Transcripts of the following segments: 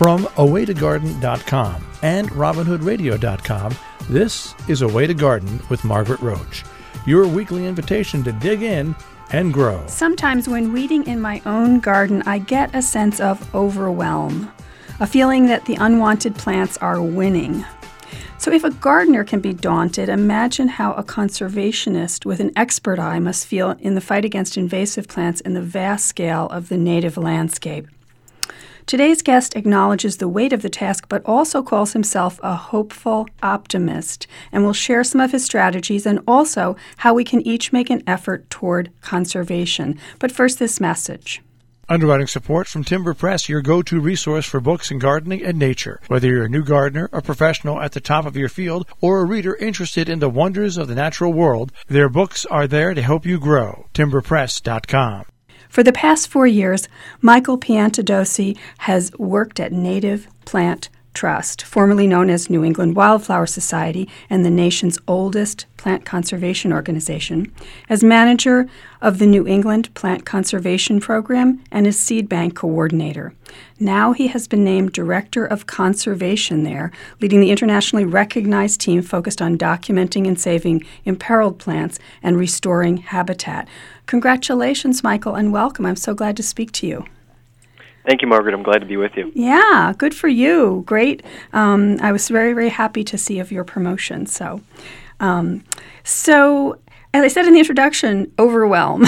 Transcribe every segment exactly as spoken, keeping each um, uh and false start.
From a way to garden dot com and robin hood radio dot com, this is A Way to Garden with Margaret Roach, your weekly invitation to dig in and grow. Sometimes when weeding in my own garden, I get a sense of overwhelm, a feeling that the unwanted plants are winning. So if a gardener can be daunted, imagine how a conservationist with an expert eye must feel in the fight against invasive plants in the vast scale of the native landscape. Today's guest acknowledges the weight of the task, but also calls himself a hopeful optimist, and will share some of his strategies and also how we can each make an effort toward conservation. But first, this message. Underwriting support from Timber Press, your go-to resource for books in gardening and nature. Whether you're a new gardener, a professional at the top of your field, or a reader interested in the wonders of the natural world, their books are there to help you grow. timber press dot com. For the past four years, Michael Piantadosi has worked at Native Plant Trust, formerly known as New England Wildflower Society and the nation's oldest plant conservation organization, as manager of the New England Plant Conservation Program and as seed bank coordinator. Now he has been named Director of Conservation there, leading the internationally recognized team focused on documenting and saving imperiled plants and restoring habitat. Congratulations, Michael, and welcome. I'm so glad to speak to you. Thank you, Margaret. I'm glad to be with you. Yeah, good for you. Great. Um, I was very, very happy to see of your promotion. So, um, so as I said in the introduction, overwhelm.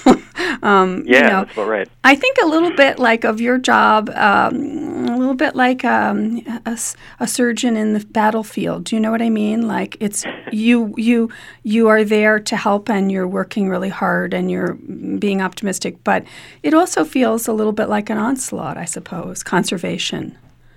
um, yeah, you know, that's about right. I think a little bit like of your job, um, a little bit like um, a, a surgeon in the battlefield. Do you know what I mean? Like it's you, you, you are there to help, and you're working really hard, and you're being optimistic. But it also feels a little bit like an onslaught, I suppose. Conservation.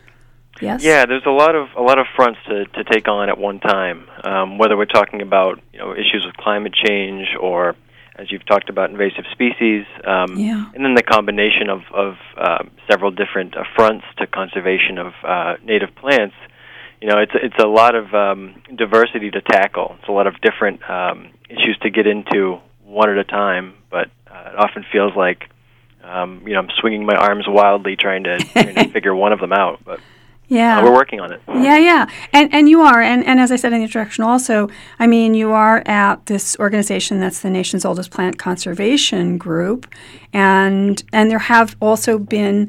Yes. Yeah, there's a lot of a lot of fronts to, to take on at one time. Um, whether we're talking about you know issues with climate change, or as you've talked about, invasive species, um, yeah. and then the combination of of uh, several different uh, fronts to conservation of uh, native plants. You know, it's it's a lot of um, diversity to tackle. It's a lot of different um, issues to get into one at a time, but uh, it often feels like um, you know I'm swinging my arms wildly trying to, trying to figure one of them out, but. Yeah, uh, we're working on it. Yeah, yeah, and and you are, and, and as I said in the introduction, also, I mean, you are at this organization that's the nation's oldest plant conservation group, and and there have also been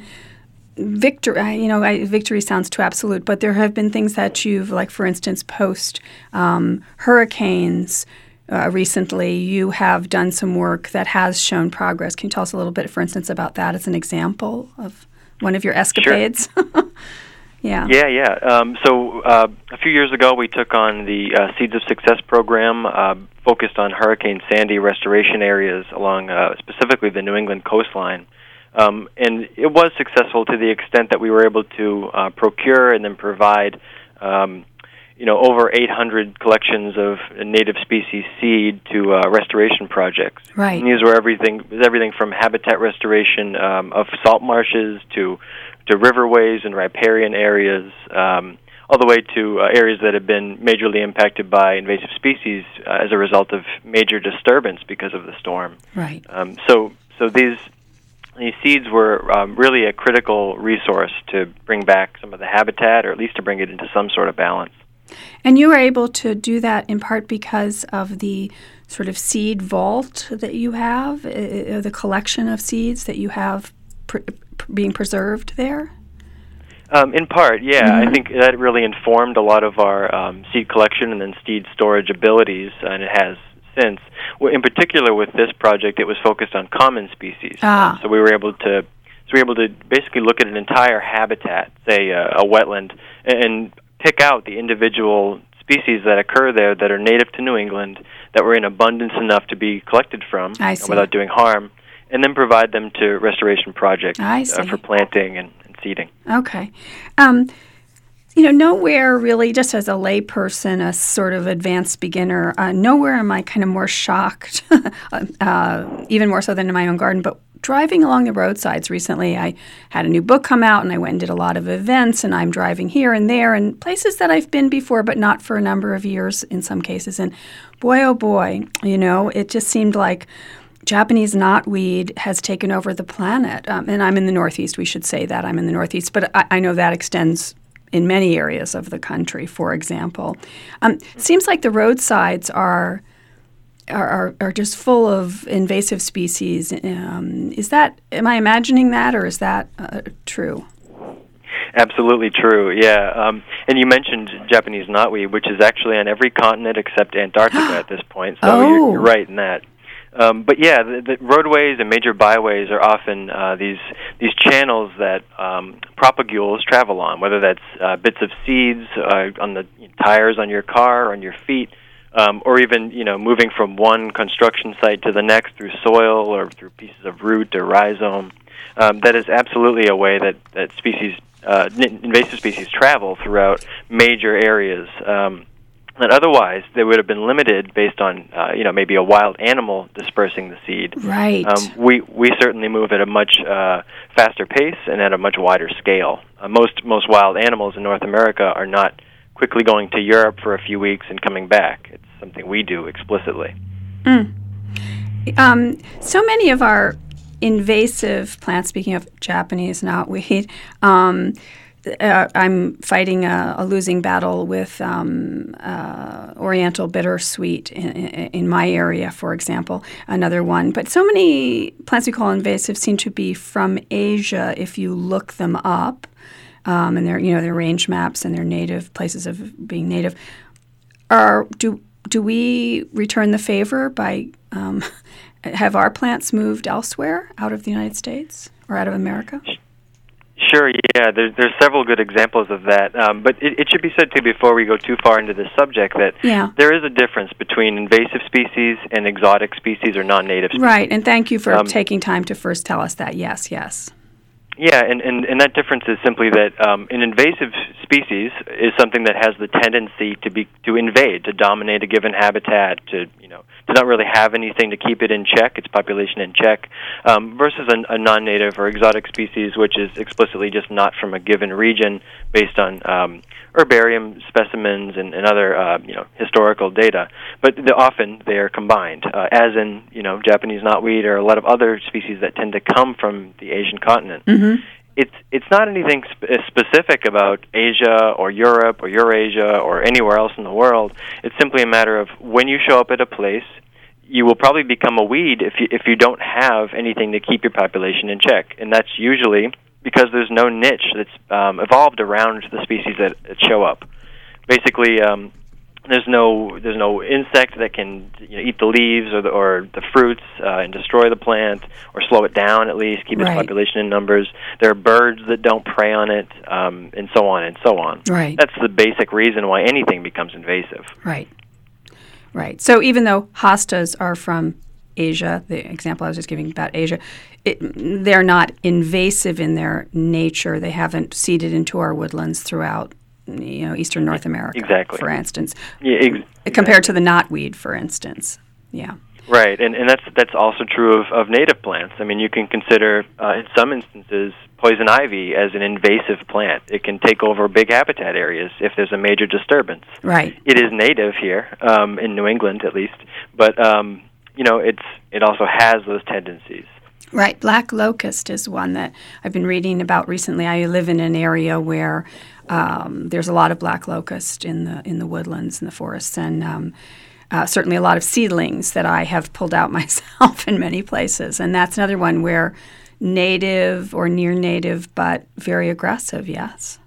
victory. You know, I, victory sounds too absolute, but there have been things that you've, like for instance, post um, hurricanes. Uh, recently, you have done some work that has shown progress. Can you tell us a little bit, for instance, about that as an example of one of your escapades? Sure. Yeah. Yeah, yeah. Um, so uh, a few years ago, we took on the uh, Seeds of Success program, uh, focused on Hurricane Sandy restoration areas along uh, specifically the New England coastline. Um, and it was successful to the extent that we were able to uh, procure and then provide, um, you know, over eight hundred collections of native species seed to uh, restoration projects. Right. And these were everything, everything from habitat restoration um, of salt marshes to to riverways and riparian areas, um, all the way to uh, areas that have been majorly impacted by invasive species uh, as a result of major disturbance because of the storm. Right. Um, so, so these these seeds were um, really a critical resource to bring back some of the habitat, or at least to bring it into some sort of balance. And you were able to do that in part because of the sort of seed vault that you have, uh, the collection of seeds that you have pr- being preserved there? Um, in part, yeah. Mm-hmm. I think that really informed a lot of our um, seed collection and then seed storage abilities, and it has since. Well, in particular, with this project, it was focused on common species. Ah. Um, so we were able to, so we were able to basically look at an entire habitat, say uh, a wetland, and, and pick out the individual species that occur there that are native to New England, that were in abundance enough to be collected from I uh, see. without doing harm, and then provide them to restoration projects I uh, see. for planting and, and seeding. Okay. Um, you know, nowhere really, just as a layperson, a sort of advanced beginner, uh, nowhere am I kind of more shocked, uh, even more so than in my own garden, but driving along the roadsides recently, I had a new book come out, and I went and did a lot of events, and I'm driving here and there, and places that I've been before, but not for a number of years in some cases. And boy, oh boy, you know, it just seemed like Japanese knotweed has taken over the planet. Um, and I'm in the Northeast. We should say that. I'm in the Northeast. But I, I know that extends in many areas of the country, for example. Um, seems like the roadsides are, are, are, are just full of invasive species. Um, is that, am I imagining that, or is that uh, true? Absolutely true, yeah. Um, and you mentioned Japanese knotweed, which is actually on every continent except Antarctica at this point, so oh. you're, you're right in that. Um, but yeah, the, the roadways and major byways are often uh, these these channels that um, propagules travel on, whether that's uh, bits of seeds uh, on the tires on your car or on your feet, um, or even you know moving from one construction site to the next through soil or through pieces of root or rhizome. Um, that is absolutely a way that that species, uh, invasive species, travel throughout major areas. Um, And otherwise, they would have been limited based on, uh, you know, maybe a wild animal dispersing the seed. Right. Um, we we certainly move at a much uh, faster pace and at a much wider scale. Uh, most most wild animals in North America are not quickly going to Europe for a few weeks and coming back. It's something we do explicitly. Mm. Um, so many of our invasive plants, speaking of Japanese knotweed, um, Uh, I'm fighting a, a losing battle with um, uh, Oriental bittersweet in, in, in my area, for example, another one. But so many plants we call invasive seem to be from Asia if you look them up, um, and their you know their range maps and their native places of being native. Are do do we return the favor by um, have our plants moved elsewhere out of the United States or out of America? Sure, yeah, there's, there's several good examples of that. Um, but it, it should be said, too, before we go too far into this subject, that yeah. there is a difference between invasive species and exotic species or non-native species. Right, and thank you for um, taking time to first tell us that. Yes, yes. Yeah, and, and, and that difference is simply that um, an invasive species is something that has the tendency to be to invade, to dominate a given habitat, to you know to not really have anything to keep it in check, its population in check, um, versus a, a non-native or exotic species, which is explicitly just not from a given region, based on um, herbarium specimens and, and other uh, you know historical data. But the, often they are combined, uh, as in you know Japanese knotweed or a lot of other species that tend to come from the Asian continent. Mm-hmm. It's it's not anything sp- specific about Asia or Europe or Eurasia or anywhere else in the world. It's simply a matter of when you show up at a place, you will probably become a weed if you if you don't have anything to keep your population in check, and that's usually because there's no niche that's um, evolved around the species that, that show up. Basically, um, there's no there's no insect that can you know, eat the leaves or the, or the fruits uh, and destroy the plant or slow it down at least, keep its right. population in numbers. There are birds that don't prey on it, um, and so on and so on. Right. That's the basic reason why anything becomes invasive. Right. Right. So even though hostas are from Asia, the example I was just giving about Asia, it, they're not invasive in their nature. They haven't seeded into our woodlands throughout, you know, eastern North America, exactly. for instance, yeah, ex- exactly. compared to the knotweed, for instance. Yeah. Right, and and that's that's also true of, of native plants. I mean, you can consider, uh, in some instances, poison ivy as an invasive plant. It can take over big habitat areas if there's a major disturbance. Right. It is native here, um, in New England at least, but um, you know, it's it also has those tendencies. Right. Black locust is one that I've been reading about recently. I live in an area where um, there's a lot of black locust in the in the woodlands and the forests, and um, uh, certainly a lot of seedlings that I have pulled out myself in many places. And that's another one where native or near native, but very aggressive. Yes.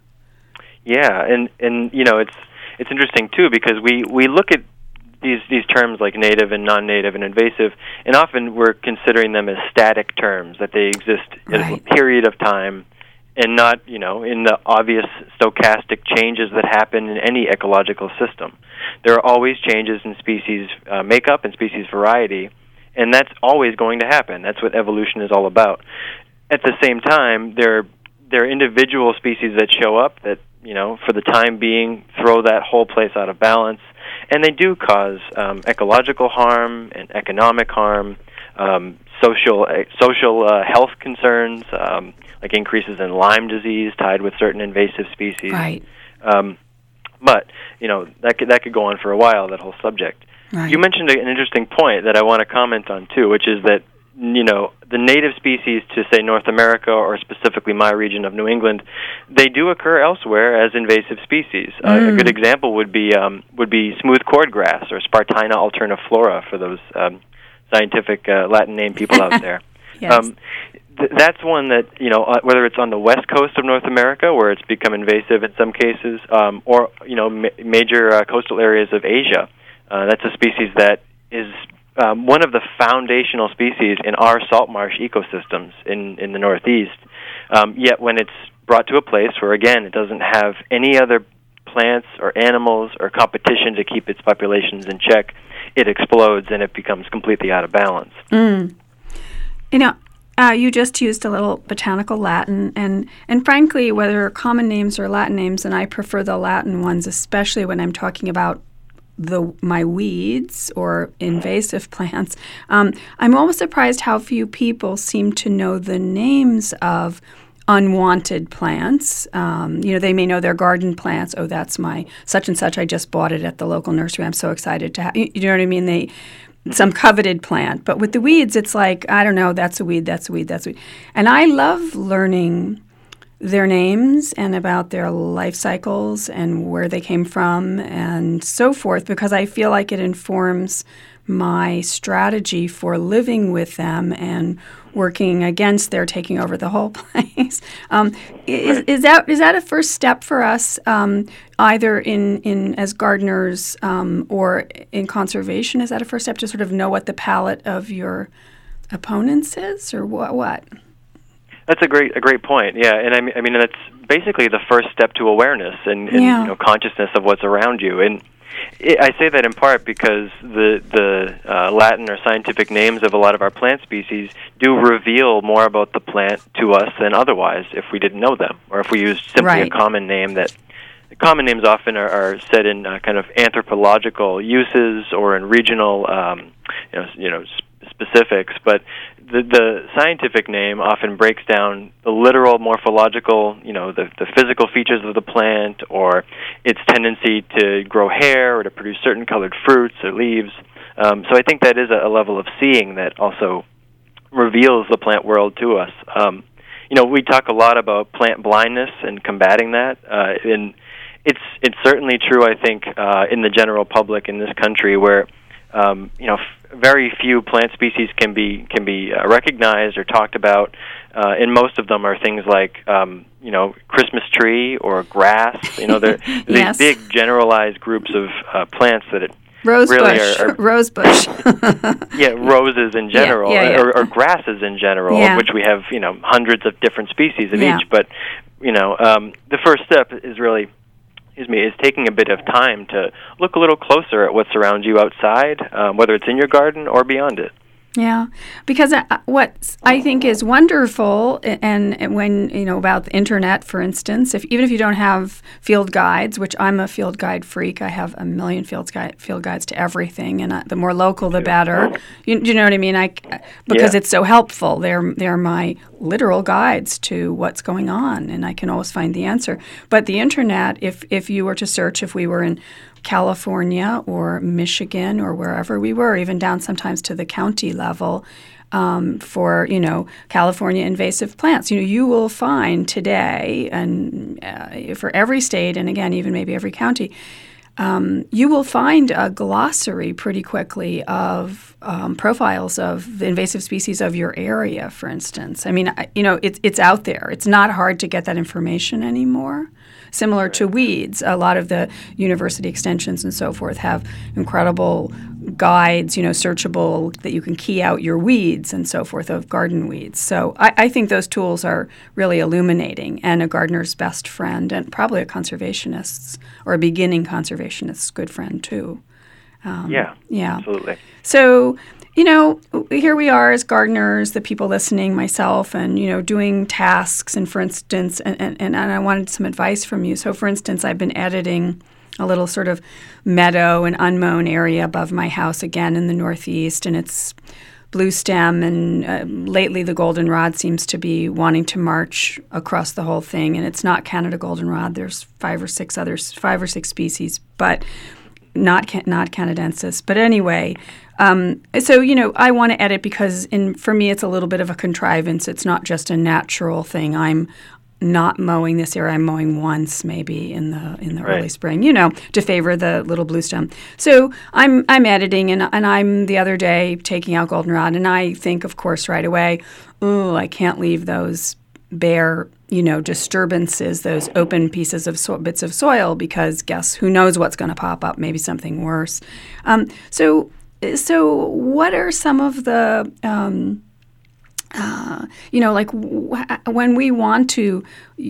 Yeah, and and you know, it's it's interesting too because we we look at these these terms like native and non-native and invasive, and often we're considering them as static terms, that they exist right. at a period of time and not, you know, in the obvious stochastic changes that happen in any ecological system. There are always changes in species uh, makeup and species variety, and that's always going to happen. That's what evolution is all about. At the same time, there there are individual species that show up that, you know, for the time being, throw that whole place out of balance. And they do cause um, ecological harm and economic harm, um, social uh, social uh, health concerns, um, like increases in Lyme disease tied with certain invasive species. Right. Um, but you know that could that could go on for a while, that whole subject. Right. You mentioned an interesting point that I want to comment on, too, which is that, you know, the native species to, say, North America or specifically my region of New England, they do occur elsewhere as invasive species. Mm. Uh, a good example would be um, would be smooth cordgrass or Spartina alterniflora for those um, scientific uh, Latin name people out there. Yes. Um, th- that's one that, you know, uh, whether it's on the west coast of North America, where it's become invasive in some cases, um, or, you know, ma- major uh, coastal areas of Asia, uh, that's a species that is Um, one of the foundational species in our salt marsh ecosystems in, in the Northeast. Um, yet when it's brought to a place where, again, it doesn't have any other plants or animals or competition to keep its populations in check, it explodes and it becomes completely out of balance. Mm. You know, uh, you just used a little botanical Latin, and, and frankly, whether common names or Latin names, and I prefer the Latin ones, especially when I'm talking about the my weeds or invasive plants. Um, I'm almost surprised how few people seem to know the names of unwanted plants. Um, you know, they may know their garden plants. Oh, that's my such and such. I just bought it at the local nursery. I'm so excited to have. You, you know what I mean? They some coveted plant. But with the weeds, it's like, I don't know, that's a weed, that's a weed, that's a weed. And I love learning their names and about their life cycles and where they came from and so forth, because I feel like it informs my strategy for living with them and working against their taking over the whole place. Um, is, is that is that a first step for us, um, either in, in as gardeners um, or in conservation? Is that a first step to sort of know what the palate of your opponents is, or what? What? That's a great a great point. Yeah, and I mean, I mean that's basically the first step to awareness and, and yeah. you know, consciousness of what's around you. And it, I say that in part because the the uh, Latin or scientific names of a lot of our plant species do reveal more about the plant to us than otherwise if we didn't know them, or if we used simply right. a common name. That common names often are, are said in uh, kind of anthropological uses or in regional, um, you know, you know, sp- specifics, but The, the scientific name often breaks down the literal morphological, you know, the, the physical features of the plant or its tendency to grow hair or to produce certain colored fruits or leaves. Um, so I think that is a, a level of seeing that also reveals the plant world to us. Um, you know, we talk a lot about plant blindness and combating that, uh, and it's it's certainly true, I think, uh, in the general public in this country where Um, you know, f- very few plant species can be can be uh, recognized or talked about, uh, and most of them are things like, um, you know, Christmas tree or grass. You know, they're yes. these big generalized groups of uh, plants that it rose really bush, are, are rose bush. yeah, roses in general, yeah, yeah, yeah. Or, or grasses in general, yeah. of which we have, you know, hundreds of different species of yeah. each. But you know, um, the first step is really. Excuse me, is taking a bit of time to look a little closer at what's around you outside, um, whether it's in your garden or beyond it. Yeah, because uh, what I think is wonderful, and, and when, you know, about the internet, for instance, if even if you don't have field guides, which I'm a field guide freak, I have a million field guide field guides to everything, and uh, the more local, the better. You, you know what I mean? I because yeah. it's so helpful. They're they're my literal guides to what's going on, and I can always find the answer. But the internet, if if you were to search, if we were in California or Michigan or wherever we were, even down sometimes to the county level, um, for, you know, California invasive plants. You know, you will find today, and uh, for every state, and again, even maybe every county, um, you will find a glossary pretty quickly of um, profiles of the invasive species of your area, for instance. I mean, I, you know, it's it's out there. It's not hard to get that information anymore. Similar to weeds, a lot of the university extensions and so forth have incredible guides, you know, searchable, that you can key out your weeds and so forth of garden weeds. So I, I think those tools are really illuminating, and a gardener's best friend, and probably a conservationist's or a beginning conservationist's good friend too. Um, yeah, yeah, absolutely. So, you know, here we are as gardeners, the people listening, myself, and, you know, doing tasks. And for instance, and, and, and I wanted some advice from you. So, for instance, I've been editing a little sort of meadow and unmown area above my house, again in the Northeast, and it's blue stem. And uh, lately the goldenrod seems to be wanting to march across the whole thing. And it's not Canada goldenrod. There's five or six others, five or six species. But not ca- not canadensis. But anyway, um, so you know, I want to edit because in for me it's a little bit of a contrivance. It's not just a natural thing. I'm not mowing this area. I'm mowing once maybe in the in the right. early spring, you know, to favor the little bluestem. So I'm I'm editing, and and I'm the other day taking out goldenrod, and I think, of course, right away, oh, I can't leave those bare, you know, disturbances, those open pieces of so- bits of soil, because guess who knows what's going to pop up? Maybe something worse. Um, so so what are some of the um, Uh, you know, like w- when we want to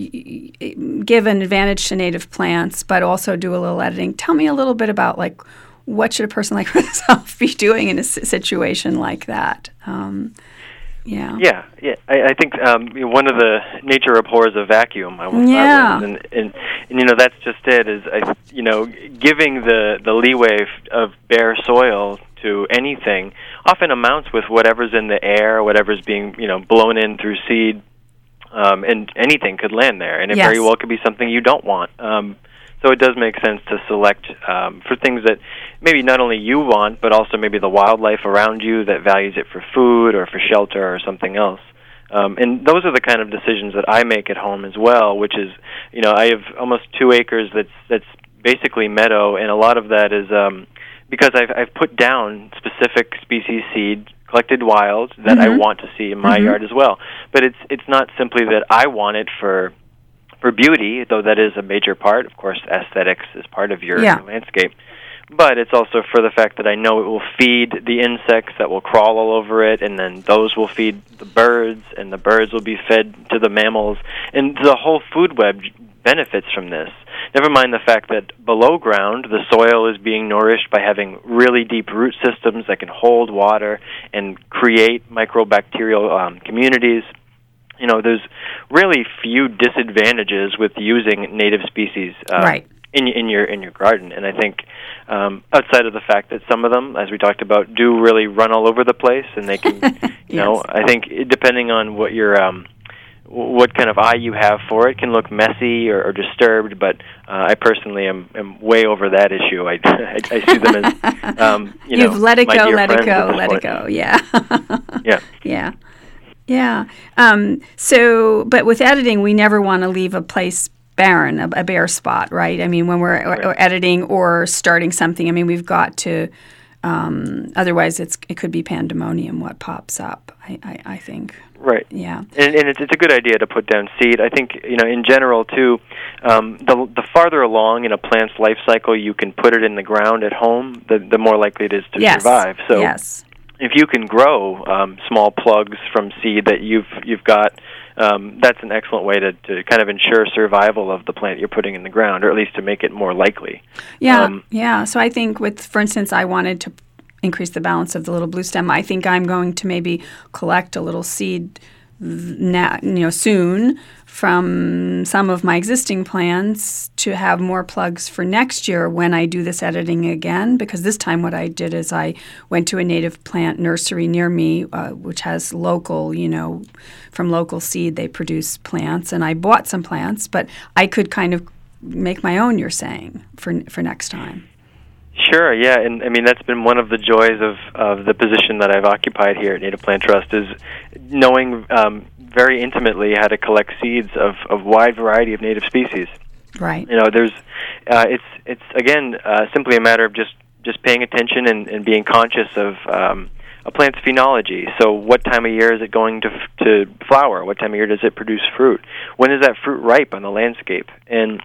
y- y- give an advantage to native plants, but also do a little editing. Tell me a little bit about like what should a person like myself be doing in a s- situation like that? Um, yeah. Yeah, yeah. I, I think um, you know, one of the nature abhors a vacuum. I will start Yeah. with, and, and and you know that's just it. Is I, you know giving the the leeway of bare soil to anything often amounts with whatever's in the air, whatever's being you know blown in through seed, um, and anything could land there, and it Yes. very well could be something you don't want. Um, so it does make sense to select um, for things that maybe not only you want, but also maybe the wildlife around you that values it for food or for shelter or something else. Um, and those are the kind of decisions that I make at home as well, which is, you know, I have almost two acres that's that's basically meadow, and a lot of that is um, because I've I've put down specific species seed, collected wild, that Mm-hmm. I want to see in my Mm-hmm. yard as well. But it's it's not simply that I want it for for beauty, though that is a major part. Of course, aesthetics is part of your, Yeah. your landscape. But it's also for the fact that I know it will feed the insects that will crawl all over it, and then those will feed the birds, and the birds will be fed to the mammals. And the whole food web benefits from this. Never mind the fact that below ground, the soil is being nourished by having really deep root systems that can hold water and create microbacterial um, communities. You know, there's really few disadvantages with using native species uh, Right. in in your in your garden. And I think um, outside of the fact that some of them, as we talked about, do really run all over the place, and they can, you Yes. know, I think it, depending on what your um, what kind of eye you have for it, can look messy or, or disturbed. But uh, I personally am, am way over that issue. I, I, I see them as um, you You've know, let it my go, dear let it friends at go, this let it point. go. Yeah. Yeah. Yeah. Yeah. Um, so, but with editing, we never want to leave a place barren, a, a bare spot, right? I mean, when we're or, or editing or starting something, I mean, we've got to. Um, otherwise, it's it could be pandemonium what pops up. I, I, I think. Right. Yeah. And, and it's, it's a good idea to put down seed. I think, you know, in general, too, um, the the farther along in a plant's life cycle you can put it in the ground at home, the, the more likely it is to Yes. survive. So yes. if you can grow um, small plugs from seed that you've you've got, um, that's an excellent way to, to kind of ensure survival of the plant you're putting in the ground, or at least to make it more likely. Yeah, Um, yeah. So I think with, for instance, I wanted to increase the balance of the little blue stem. I think I'm going to maybe collect a little seed now, you know, soon from some of my existing plants to have more plugs for next year when I do this editing again. Because this time what I did is I went to a native plant nursery near me, uh, which has local, you know, from local seed they produce plants, and I bought some plants, but I could kind of make my own, you're saying, for for next time. Sure, yeah, and I mean that's been one of the joys of, of the position that I've occupied here at Native Plant Trust, is knowing um, very intimately how to collect seeds of of wide variety of native species. Right. You know, there's uh, it's it's again uh, simply a matter of just, just paying attention and, and being conscious of um, a plant's phenology. So, what time of year is it going to f- to flower? What time of year does it produce fruit? When is that fruit ripe on the landscape? And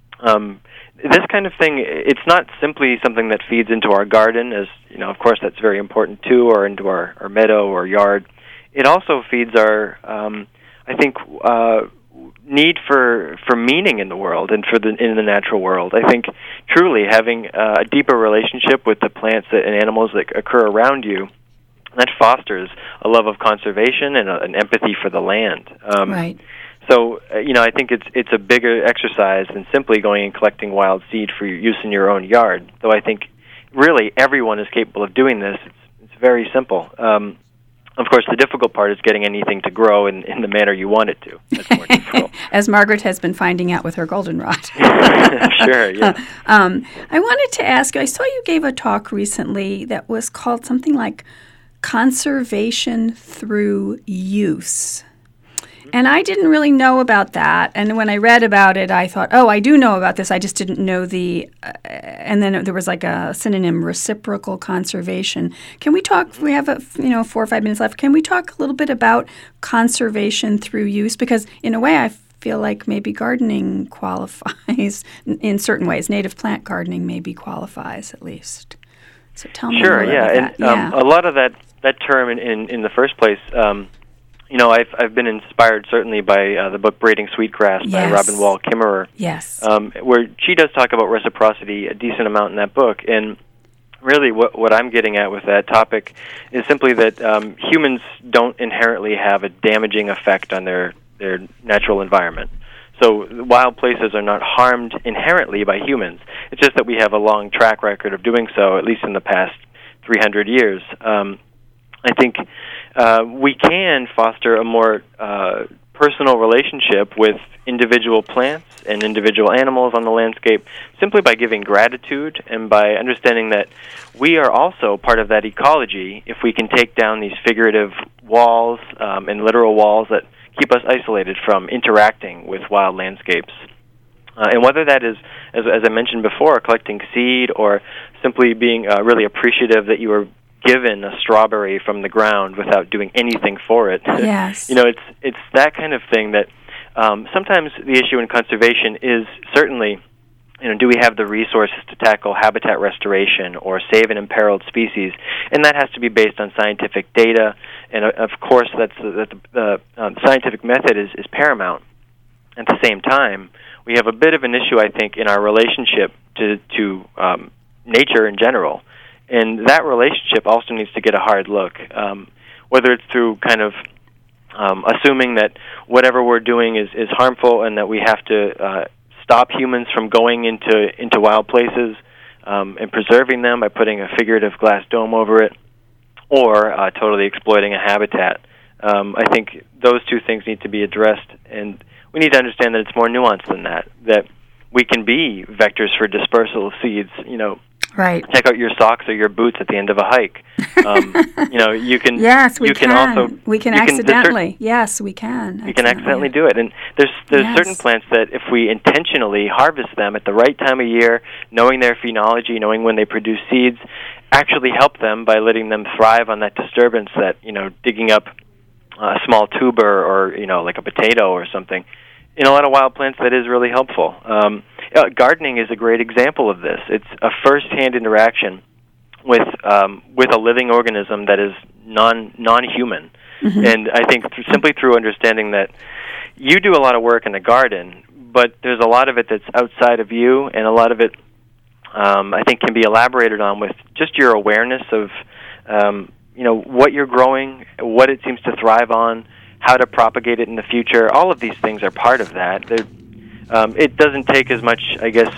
um, this kind of thing, it's not simply something that feeds into our garden, as, you know, of course that's very important too, or into our, our meadow or yard. It also feeds our, um, I think, uh, need for, for meaning in the world and for the in the natural world. I think truly having uh, a deeper relationship with the plants that, and animals that occur around you, that fosters a love of conservation and a, an empathy for the land. Um, right. So, uh, you know, I think it's it's a bigger exercise than simply going and collecting wild seed for use in your own yard. Though I think really everyone is capable of doing this. It's, it's very simple. Um, Of course, the difficult part is getting anything to grow in, in the manner you want it to. That's more difficult. As Margaret has been finding out with her goldenrod. Sure, yeah. Um, I wanted to ask you, I saw you gave a talk recently that was called something like Conservation Through Use. And I didn't really know about that. And when I read about it, I thought, oh, I do know about this. I just didn't know the uh, – and then there was like a synonym, reciprocal conservation. Can we talk – we have, a, you know, four or five minutes left. Can we talk a little bit about conservation through use? Because in a way, I feel like maybe gardening qualifies in certain ways. Native plant gardening maybe qualifies at least. So tell me sure, a little yeah. bit And, about that. um, Yeah. a lot of that, that term in, in, in the first place um, – you know, I've I've been inspired certainly by uh, the book Braiding Sweetgrass Yes. by Robin Wall Kimmerer. Yes. Um, where she does talk about reciprocity a decent amount in that book. And really what what I'm getting at with that topic is simply that um, humans don't inherently have a damaging effect on their, their natural environment. So wild places are not harmed inherently by humans. It's just that we have a long track record of doing so, at least in the past three hundred years. Um, I think uh, we can foster a more uh, personal relationship with individual plants and individual animals on the landscape simply by giving gratitude and by understanding that we are also part of that ecology if we can take down these figurative walls um, and literal walls that keep us isolated from interacting with wild landscapes. Uh, and whether that is, as, as I mentioned before, collecting seed or simply being uh, really appreciative that you are given a strawberry from the ground without doing anything for it. Yes. You know, it's it's that kind of thing that um, sometimes the issue in conservation is certainly, you know, do we have the resources to tackle habitat restoration or save an imperiled species? And that has to be based on scientific data, and uh, of course that's that the, the um, scientific method is, is paramount. At the same time, we have a bit of an issue, I think, in our relationship to to um, nature in general. And that relationship also needs to get a hard look, um, whether it's through kind of um, assuming that whatever we're doing is, is harmful and that we have to uh, stop humans from going into, into wild places um, and preserving them by putting a figurative glass dome over it, or uh, totally exploiting a habitat. Um, I think those two things need to be addressed, and we need to understand that it's more nuanced than that, that we can be vectors for dispersal of seeds, you know. Right. Check out your socks or your boots at the end of a hike. Um, you know, you can. Yes, we you can. can. Also, we can you accidentally. Can, yes, we can. You can accidentally do it, and there's there's yes. certain plants that if we intentionally harvest them at the right time of year, knowing their phenology, knowing when they produce seeds, actually help them by letting them thrive on that disturbance. That you know, digging up a small tuber or you know, like a potato or something. In a lot of wild plants, that is really helpful. Um, uh, gardening is a great example of this. It's a first-hand interaction with um, with a living organism that is non non-human, mm-hmm. and I think th- simply through understanding that you do a lot of work in the garden, but there's a lot of it that's outside of you, and a lot of it, um, I think, can be elaborated on with just your awareness of, um, you know, what you're growing, what it seems to thrive on, how to propagate it in the future. All of these things are part of that. Um, it doesn't take as much, I guess,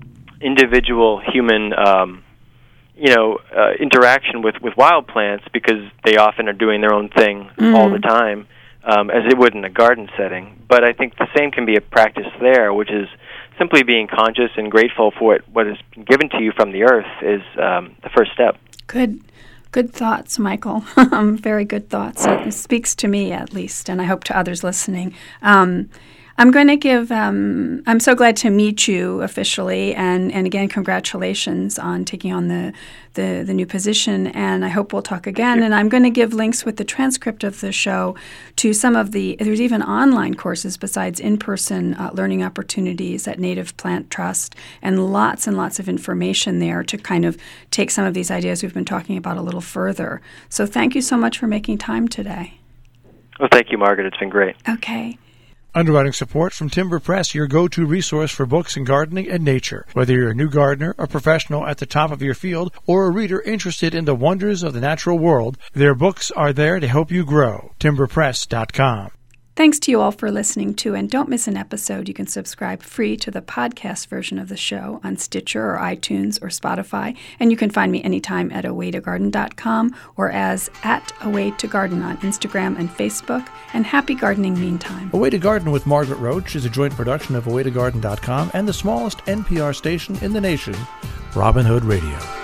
individual human, um, you know, uh, interaction with, with wild plants because they often are doing their own thing mm-hmm. all the time, um, as it would in a garden setting. But I think the same can be a practice there, which is simply being conscious and grateful for what, what has been given to you from the earth is um, the first step. Good. Good thoughts, Michael. Very good thoughts. It speaks to me, at least, and I hope to others listening. Um, I'm going to give, um, I'm so glad to meet you officially, and, and again, congratulations on taking on the, the, the new position, and I hope we'll talk again. And I'm going to give links with the transcript of the show to some of the, there's even online courses besides in-person uh, learning opportunities at Native Plant Trust, and lots and lots of information there to kind of take some of these ideas we've been talking about a little further. So thank you so much for making time today. Well, thank you, Margaret. It's been great. Okay. Underwriting support from Timber Press, your go-to resource for books in gardening and nature. Whether you're a new gardener, a professional at the top of your field, or a reader interested in the wonders of the natural world, their books are there to help you grow. timber press dot com. Thanks to you all for listening to, and don't miss an episode. You can subscribe free to the podcast version of the show on Stitcher or iTunes or Spotify, and you can find me anytime at away to garden dot com or as at away to garden on Instagram and Facebook, and happy gardening meantime. Away to Garden with Margaret Roach is a joint production of away to garden dot com and the smallest N P R station in the nation, Robin Hood Radio.